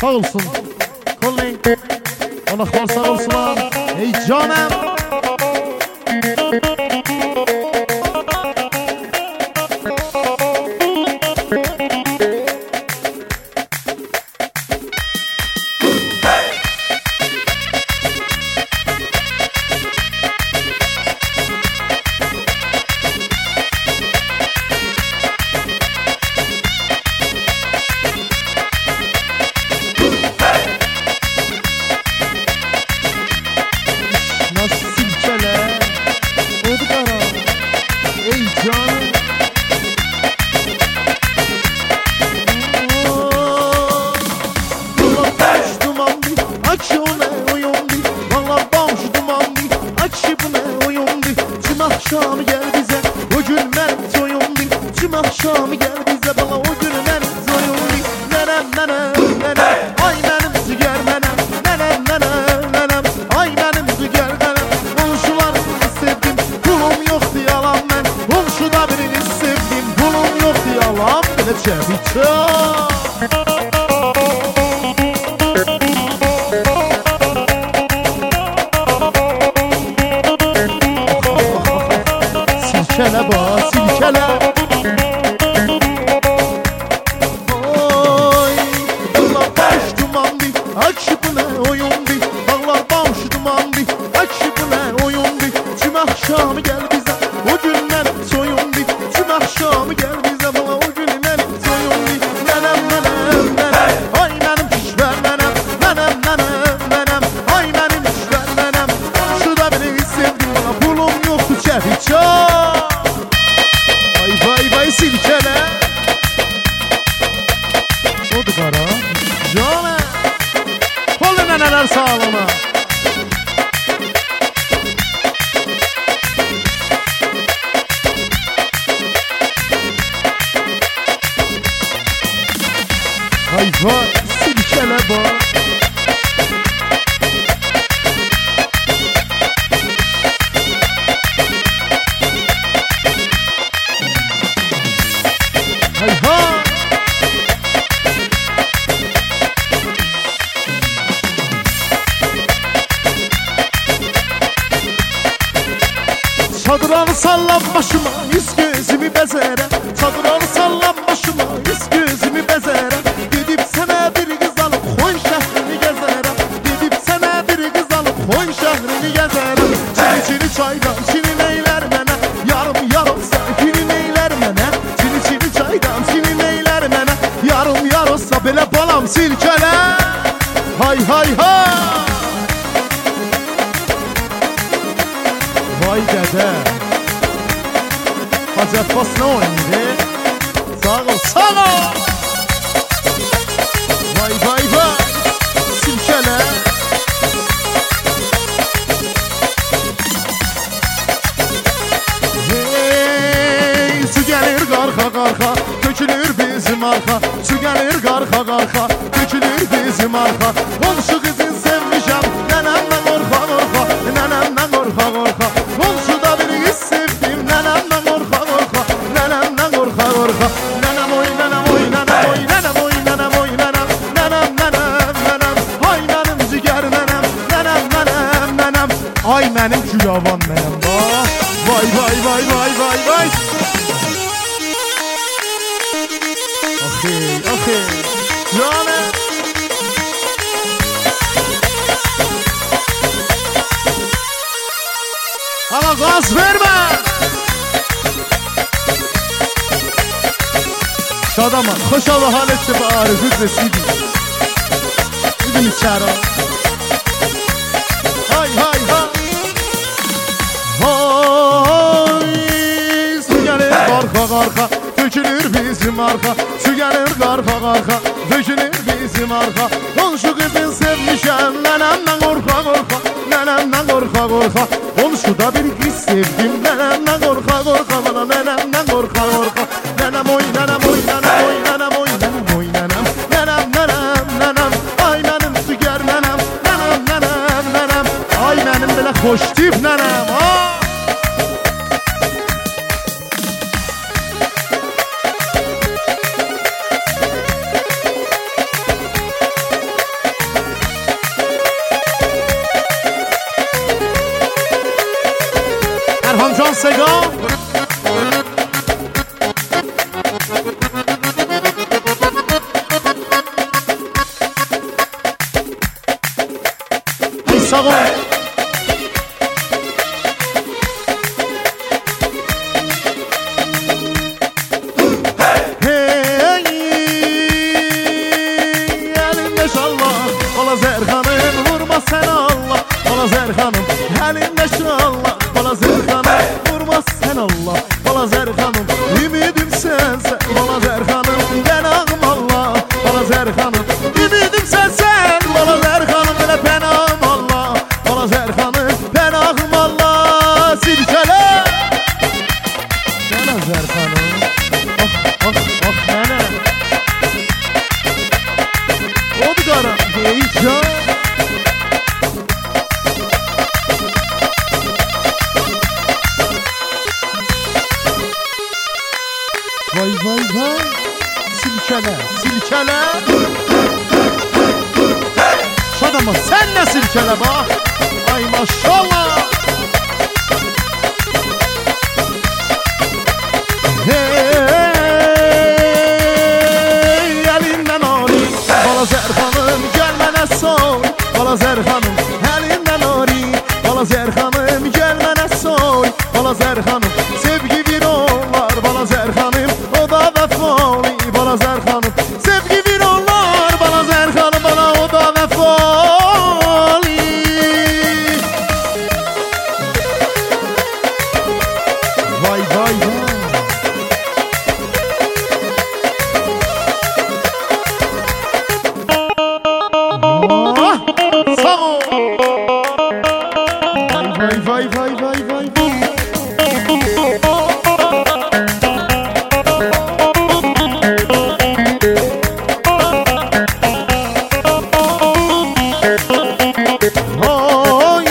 Sağ olsun. Kolay. Qonaqlar sağ olsunlar. Ey canım. Akşamı gel bize, o gün benim toyumdu. Tüm akşamı gel bize, bana o gün benim toyumdu. Nenem nenem nenem, ay benim ziger nenem. Nenem nenem nenem, ay benim ziger nenem. Komşularını sevdim, pulum yoktu yalan ben. Komşuda birini sevdim, pulum yoktu yalan. Bile çeviçe. Silkele ba, silkele. Oy, dağlar baş dumandı, açıp ne oyundu. Dağlar baş dumandı, açıp ne oyundu. Tüm akşamı gel bize, o gün benim soyundu. Tüm akşamı gel bize, bana o gün benim soyundu. Nenem nenem nenem, ay benim kişver nenem. Nenem nenem nenem, ay benim kişver nenem. Şu da beni sevdim, bana pulum yoktu çeviçe. Silkele. Oldu kara. Canım. Kolu neneler sağlama. Hay vay silkele bak. Çadranı sallan başıma, yüz gözümü bezere. Çadranı sallan başıma, yüz gözümü bezere. Gidip sana bir kız alıp koy şehrini gezerem. Gidip sana bir kız alıp koy şehrini gezerem. Çini çini çaydan çini neyler mene. Yarım yarım sevgini neyler mene. Çini çini çaydan çini neyler mene. Yarım yarımsa bile balam silkele. Hay hay hay. Vay dede. Hacı Abbas ne oynadı? Sağ ol, sağ ol. Vay vay vay. Silkele. Hey, su gelir qarxa qarxa, tökülür bizim arxa. Su gelir qarxa qarxa, tökülür bizim arxa. Komşu kızın sevmişəm, nənəmdən qorxa qorxa. Nənəmdən qorxa qorxa. Komşuda bir kız sevdim, nənəmdən qorxa qorxa. Nənəmdən qorxa qorxa. Nənəm oy, nənəm oy, nənəm oy, nənəm oy, nənəm oy, nənəm. Nənəm, nənəm, nənəm. Ay mənim cigər nənəm. Nənəm, nənəm, nənəm. Ay mənim güyavan nənəm. Vay vay vay vay vay vay. Okey, okey. Canım. Ama gaz verme. Şadaman, xoşal halətdə bu arzu desidi. Gidin içəri. Hay hay hay. Hay, su gəlir qarxa qarxa, tökülür bizim arxa. Su gəlir qarxa qarxa, tökülür bizim arxa. Qonşu qızın sevmişəm, nənəmdən qorxa qorxa. Nənəmdən qorxa qorxa. Qonşuda bir kız sevdim, nənəmdən qorxa qorxa. Bana nənəmdən qorxa qorxa. Nənəm oy, nənəm oy, nənəm oy, nənəm oy, nənəm oy, nənəm. Nənəm, nənəm, nənəm. Ay mənim sügər nənəm. Nənəm, nənəm, nənəm. Ay mənim belə xoş tip nənəm. sen bala Zərxanım, pənahım Allah bala Zərxanım. Ümidim sen bala Zərxanım, elə pənahım Allah bala Zərxanım, pənahım Allah. Silkələ bala Zərxanım, ah mənə od qara heyecan. Vay vay vay, silkələ, silkələ. Şadama sen ne silkələ bak. Ay maşallah. Hey, elinden ori bala Zərxanım, gel mənə sor bala Zərxanım, elinden ori bala Zərxanım, gel mənə sor bala Zərxanım. Sevgi bir onlar bala Zərxanım, o da vəfalı bala Zərxanım. Sevgi bir onlar bala Zərxanım, bana o da vəfalı. Vay vay vay. Oh, sağ ol. Vay vay vay vay vay vay. Oy.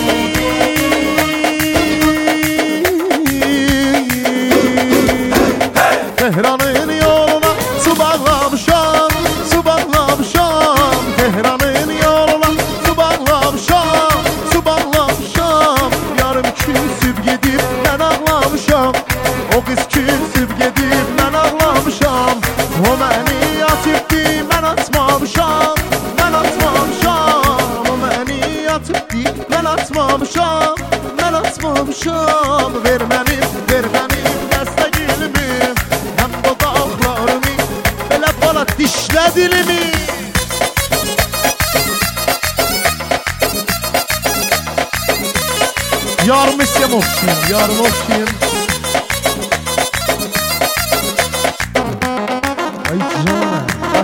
Tehran'ın yoluna su bağlamışam, su bağlamışam. Tehran'ın yoluna su bağlamışam, su bağlamışam. Yarım küsüp gidip ben ağlamışam, o kız küsüp gidip ben ağlamışam. O beni atıptı ben atmamışam, ben atmamışam. O beni atıptı ben atmamışam, ben atmamışam. Ver benim dəstəgilimi, hem dodaqlarımı, belə bana dişlə dilimi. Yarım istem okşayım, yarım okşayım. Ay canım.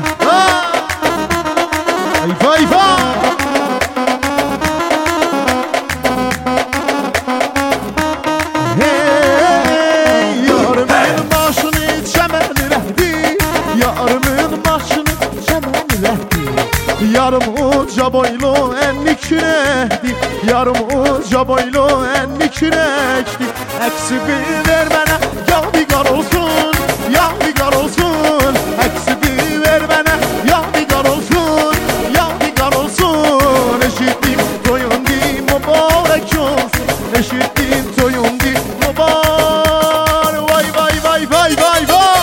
Ay vay vay. Hey, yarımın başını çəmən rəhdi, yarımın başını çəmən rəhdi. Yarım uca boylu enli kürəkdi, yarım uca boylu enli kürəkdi. Əksi bir ver mənə, ya biqar olsun, ya biqar olsun. Əksi bir ver mənə, ya biqar olsun, ya biqar olsun. Eşitdim toyundi mübarək olsun, eşitdim toyundi mübarək. Vay vay vay vay vay vay.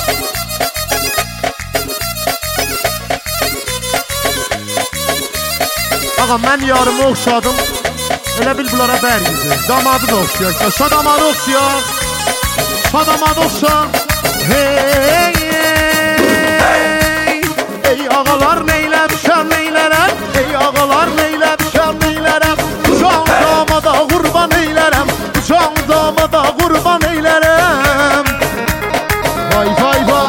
Ağam mən yarımı oxşadım, elə bil bunlara bər yüzü. Damadı da oxşayaq, şadamadı oxşayaq, şadamadı oxşayaq. Hey, ey ağalar neylə düşər neylərəm, ey ağalar neylə düşər neylərəm. Uçan damada qurban eylərəm, uçan damada qurban eylərəm. Vay vay vay.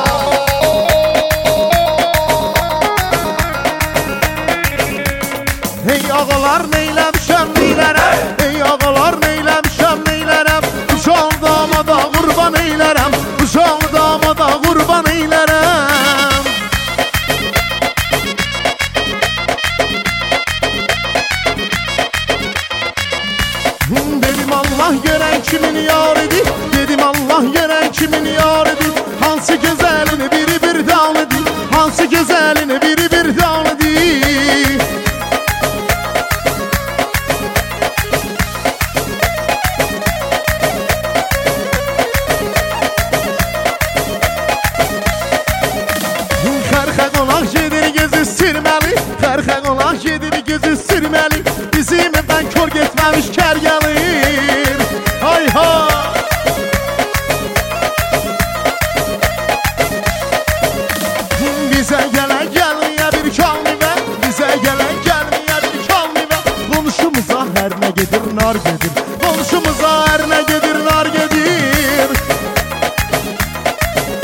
Ey ağalar neyləmişəm neylərəm, ey ağalar neyləmişəm neylərəm. Uçan damada qurban eylərəm, uçan damada qurban eylərəm. Dedim Allah görən kimin yarıdır, dedim Allah görən kimin yarıdır. Hansı gözəlini biri bir dağlıdır, hansı gözəlini biri bir dağlıdır. Xərxə qonaq gedir gözü sürməli, xərxə qonaq gedir gözü sürməli. Bizim evdən kör getməmiş kər gəlir. Hay ha. Bizə gələn gəlməyə bir kalmivə, bizə gələn gəlməyə bir kalmivə. Qonşumuza hər nə gedir nar gedir, qonşumuza hər nə gedir nar gedir.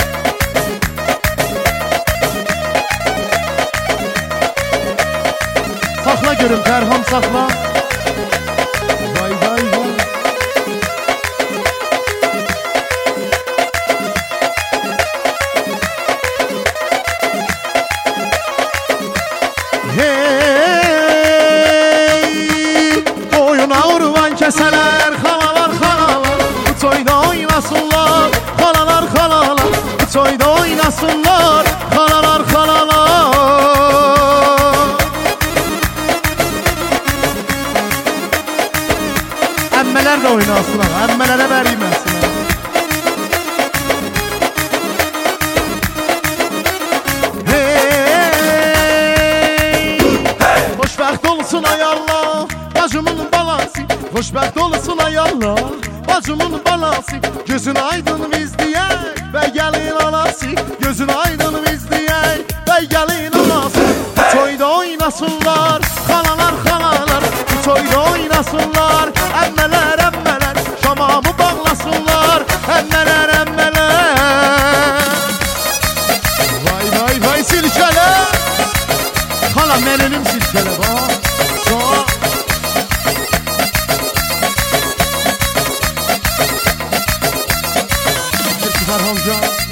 görüm Pərham saxla. Vay vay vay. Hey, boyuna urvan kəsələr, xalalar xalalar, bu toyda oynasınlar, xalalar xalalar, bu toyda oynasınlar, xalalar xalalar. Əmmələr də oynasınlar, əmmələrə bəriməsinlər. Xoşbəxt olsun ay Allah, bacımın balası. Xoşbəxt olsun ay Allah, bacımın balası. Gözün aydın biz deyək və gəlin anası. Gözün aydın biz deyək və gəlin anası. Toyda oynasınlar, xalalar xalalar, toyda oynasınlar, əmmələr əmmələr, şamamı bağlasınlar, əmmələr əmmələr. Vay vay vay silkələ, xalam mənim silkələ bax. Pərhamcan